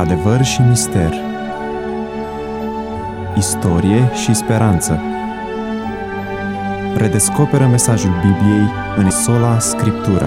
Adevăr și mister, istorie și speranță. Redescoperă mesajul Bibliei în sola Scriptura.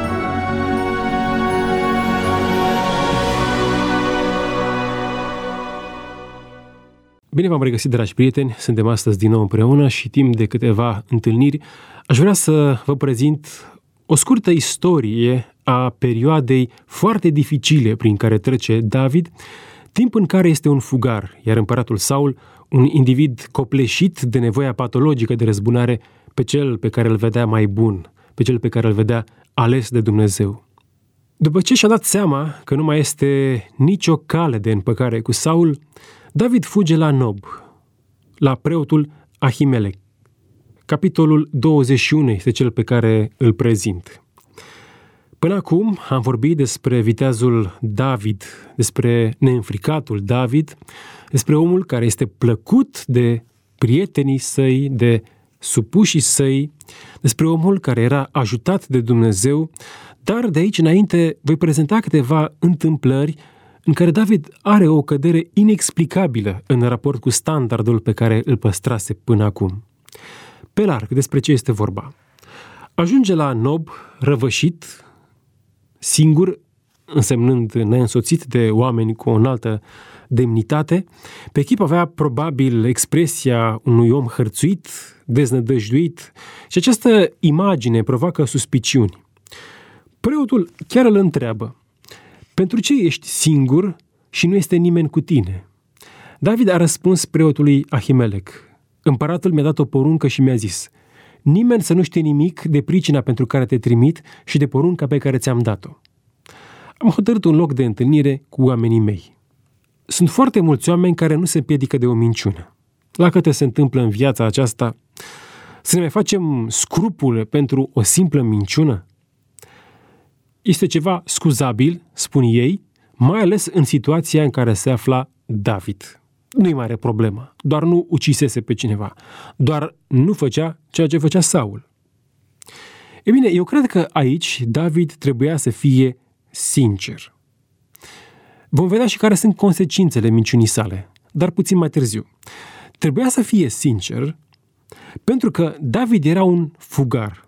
Bine v-am regăsit, dragi prieteni! Suntem astăzi din nou împreună și timp de câteva întâlniri aș vrea să vă prezint o scurtă istorie a perioadei foarte dificile prin care trece David, timp în care este un fugar, iar împăratul Saul, un individ copleșit de nevoia patologică de răzbunare pe cel pe care îl vedea mai bun, pe cel pe care îl vedea ales de Dumnezeu. După ce și-a dat seama că nu mai este nicio cale de împăcare cu Saul, David fuge la Nob, la preotul Ahimelec. Capitolul 21 este cel pe care îl prezint. Până acum am vorbit despre viteazul David, despre neînfricatul David, despre omul care este plăcut de prietenii săi, de supușii săi, despre omul care era ajutat de Dumnezeu, dar de aici înainte voi prezenta câteva întâmplări în care David are o cădere inexplicabilă în raport cu standardul pe care îl păstrase până acum. Pe larg, despre ce este vorba. Ajunge la Nob răvășit, singur, însemnând neînsoțit de oameni cu o înaltă demnitate. Pe chip avea probabil expresia unui om hărțuit, deznădăjduit și această imagine provoacă suspiciuni. Preotul chiar îl întreabă: pentru ce ești singur și nu este nimeni cu tine? David a răspuns preotului Ahimelec: împăratul mi-a dat o poruncă și mi-a zis: nimeni să nu știe nimic de pricina pentru care te trimit și de porunca pe care ți-am dat-o. Am hotărât un loc de întâlnire cu oamenii mei. Sunt foarte mulți oameni care nu se împiedică de o minciună. La câte se întâmplă în viața aceasta, să ne mai facem scrupule pentru o simplă minciună? Este ceva scuzabil, spun ei, mai ales în situația în care se afla David. Nu-i mare problemă, doar nu ucisese pe cineva, doar nu făcea ceea ce făcea Saul. E bine, eu cred că aici David trebuia să fie sincer. Vom vedea și care sunt consecințele minciunii sale, dar puțin mai târziu. Trebuia să fie sincer pentru că David era un fugar.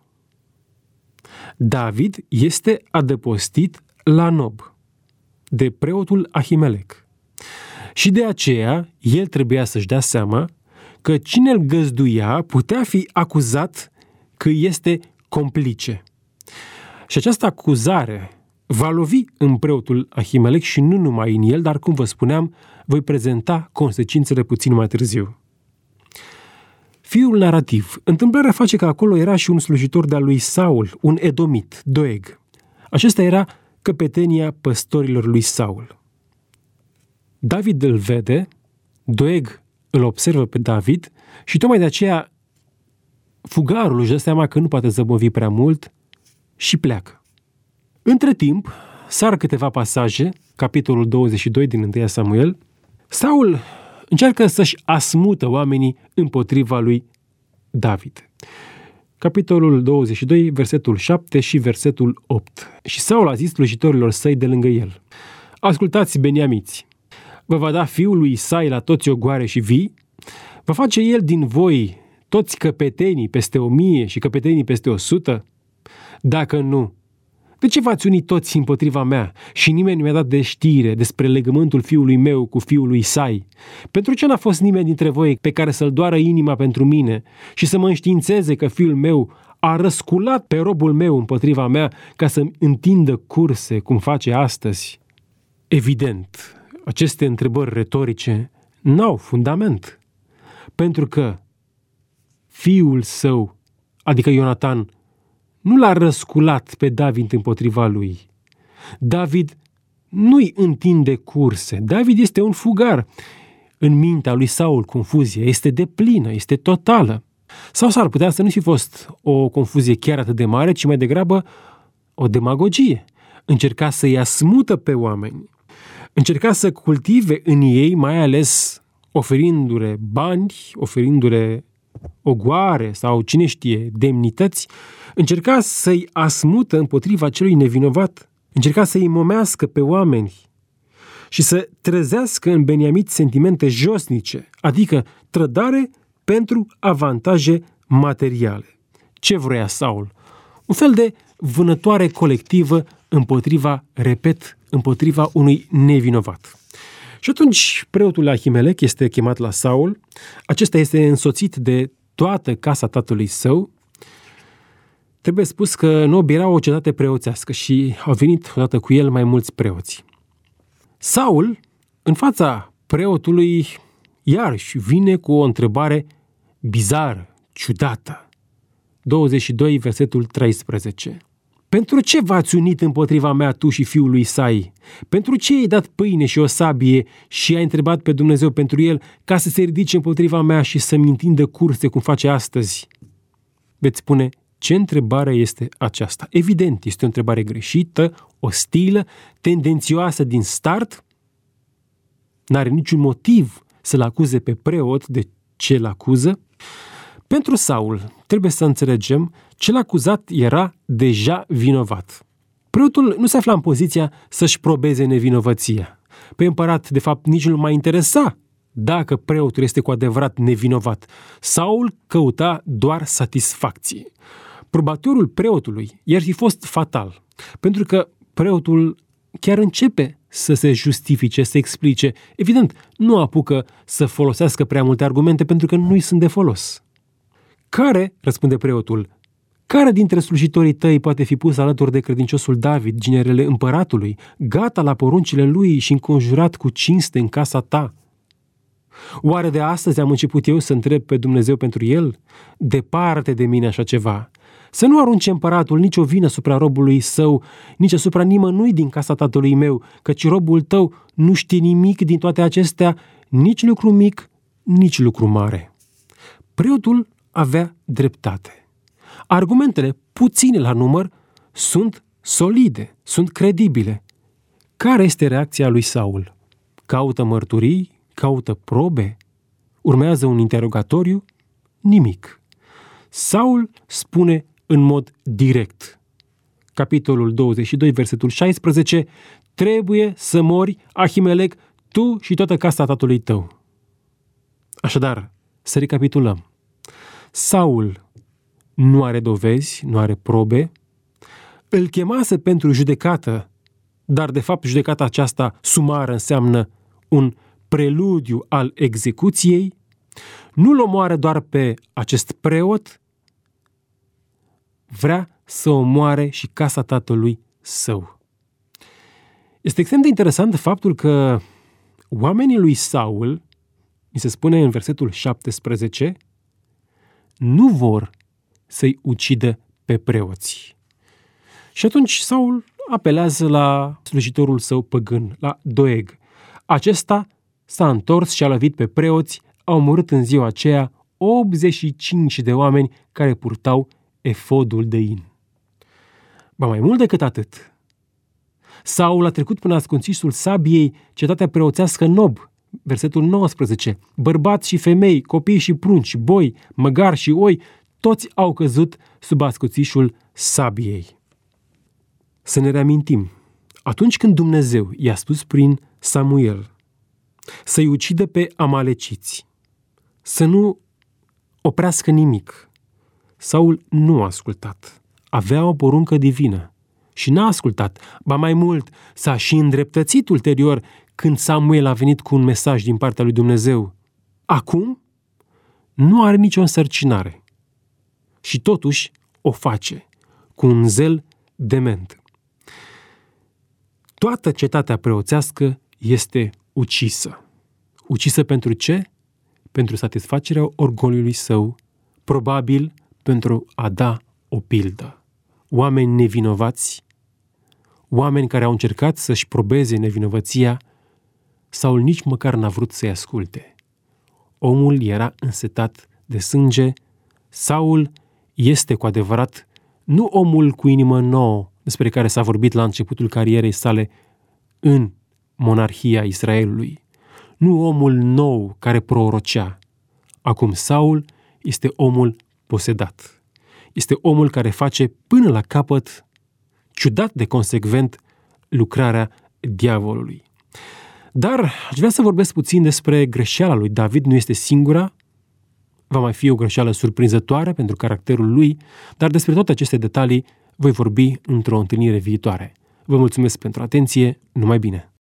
David este adăpostit la Nob de preotul Ahimelec. Și de aceea el trebuia să-și dea seama că cine îl găzduia putea fi acuzat că este complice. Și această acuzare va lovi în preotul Ahimelec și nu numai în el, dar, cum vă spuneam, voi prezenta consecințele puțin mai târziu. Fiul narativ. Întâmplarea face că acolo era și un slujitor de-al lui Saul, un edomit, Doeg. Acesta era căpetenia păstorilor lui Saul. David îl vede, Doeg îl observă pe David și tocmai de aceea fugarul își dă seama că nu poate zăbovi prea mult și pleacă. Între timp, sar câteva pasaje, capitolul 22 din 1 Samuel. Saul încearcă să-și asmută oamenii împotriva lui David. Capitolul 22, versetul 7 și versetul 8. Și Saul a zis slujitorilor săi de lângă el: ascultați, beniamiți, vă va da fiul lui Isai la toți ogoare și vii? Va face el din voi toți căpetenii peste 1000 și căpetenii peste 100? Dacă nu, de ce v-ați unit toți împotriva mea și nimeni nu mi-a dat de știre despre legământul fiului meu cu fiul lui Isai? Pentru ce n-a fost nimeni dintre voi pe care să-l doară inima pentru mine și să mă înștiințeze că fiul meu a răsculat pe robul meu împotriva mea ca să-mi întindă curse cum face astăzi? Evident, aceste întrebări retorice n-au fundament, pentru că fiul său, adică Ionatan, nu l-a răsculat pe David împotriva lui. David nu-i întinde curse. David este un fugar. În mintea lui Saul confuzia este deplină, este totală. Sau s-ar putea să nu fi fost o confuzie chiar atât de mare, ci mai degrabă o demagogie. Încerca să-i asmută pe oameni. Încerca să cultive în ei, mai ales oferindu-le bani, oferindu-le ogoare sau, cine știe, demnități, încerca să-i asmută împotriva celui nevinovat, încerca să-i momească pe oameni și să trezească în beniamit sentimente josnice, adică trădare pentru avantaje materiale. Ce vrea Saul? Un fel de vânătoare colectivă împotriva unui nevinovat. Și atunci preotul Ahimelec este chemat la Saul, acesta este însoțit de toată casa tatălui său. Trebuie spus că Nob era o cetate preoțească și au venit odată cu el mai mulți preoți. Saul, în fața preotului, iarăși vine cu o întrebare bizară, ciudată. 22, versetul 13. Pentru ce v-ați unit împotriva mea tu și fiul lui Isai? Pentru ce ai dat pâine și o sabie și ai întrebat pe Dumnezeu pentru el ca să se ridice împotriva mea și să-mi întindă curse cum face astăzi? Veți spune, ce întrebare este aceasta? Evident, este o întrebare greșită, ostilă, tendențioasă din start. N-are niciun motiv să-l acuze pe preot de ce îl acuză. Pentru Saul, trebuie să înțelegem, cel acuzat era deja vinovat. Preotul nu se afla în poziția să-și probeze nevinovăția. Pe împărat, de fapt, nici nu mai interesa dacă preotul este cu adevărat nevinovat. Saul căuta doar satisfacție. Probatorul preotului i-ar fi fost fatal, pentru că preotul chiar începe să se justifice, să explice. Evident, nu apucă să folosească prea multe argumente pentru că nu-i sunt de folos. Care, răspunde preotul, care dintre slujitorii tăi poate fi pus alături de credinciosul David, ginerele împăratului, gata la poruncile lui și înconjurat cu cinste în casa ta? Oare de astăzi am început eu să întreb pe Dumnezeu pentru el? Departe de mine așa ceva. Să nu arunce împăratul nicio vină asupra robului său, nici asupra nimănui din casa tatălui meu, căci robul tău nu știe nimic din toate acestea, nici lucru mic, nici lucru mare. Preotul avea dreptate. Argumentele, puține la număr, sunt solide, sunt credibile. Care este reacția lui Saul? Caută mărturii? Caută probe? Urmează un interogatoriu? Nimic. Saul spune în mod direct. Capitolul 22, versetul 16, trebuie să mori, Ahimelec, tu și toată casa tatălui tău. Așadar, să recapitulăm. Saul nu are dovezi, nu are probe, îl chemase pentru judecată, dar de fapt judecata aceasta sumară înseamnă un preludiu al execuției, nu-l omoară doar pe acest preot, vrea să omoare și casa tatălui său. Este extrem de interesant faptul că oamenii lui Saul, mi se spune în versetul 17, nu vor să-i ucidă pe preoți. Și atunci Saul apelează la slujitorul său păgân, la Doeg. Acesta s-a întors și a lovit pe preoți, a omorât în ziua aceea 85 de oameni care purtau efodul de in. Ba mai mult decât atât, Saul a trecut până ascunțișul sabiei cetatea preoțească Nob, versetul 19, bărbați și femei, copii și prunci, boi, măgari și oi, toți au căzut sub ascuțișul sabiei. Să ne reamintim, atunci când Dumnezeu i-a spus prin Samuel să-i ucidă pe amaleciți, să nu oprească nimic, Saul nu a ascultat. Avea o poruncă divină și n-a ascultat. Ba mai mult, s-a și îndreptățit ulterior când Samuel a venit cu un mesaj din partea lui Dumnezeu. Acum nu are nicio însărcinare și totuși o face cu un zel dement. Toată cetatea preoțească este ucisă. Ucisă pentru ce? Pentru satisfacerea orgoliului său, probabil pentru a da o pildă. Oameni nevinovați, oameni care au încercat să-și probeze nevinovăția, Saul nici măcar n-a vrut să-i asculte. Omul era însetat de sânge. Saul este cu adevărat nu omul cu inimă nouă despre care s-a vorbit la începutul carierei sale în monarhia Israelului. Nu omul nou care prorocea. Acum Saul este omul posedat. Este omul care face până la capăt, ciudat de consecvent, lucrarea diavolului. Dar aș vrea să vorbesc puțin despre greșeala lui David. Nu este singura, va mai fi o greșeală surprinzătoare pentru caracterul lui, dar despre toate aceste detalii voi vorbi într-o întâlnire viitoare. Vă mulțumesc pentru atenție, numai bine!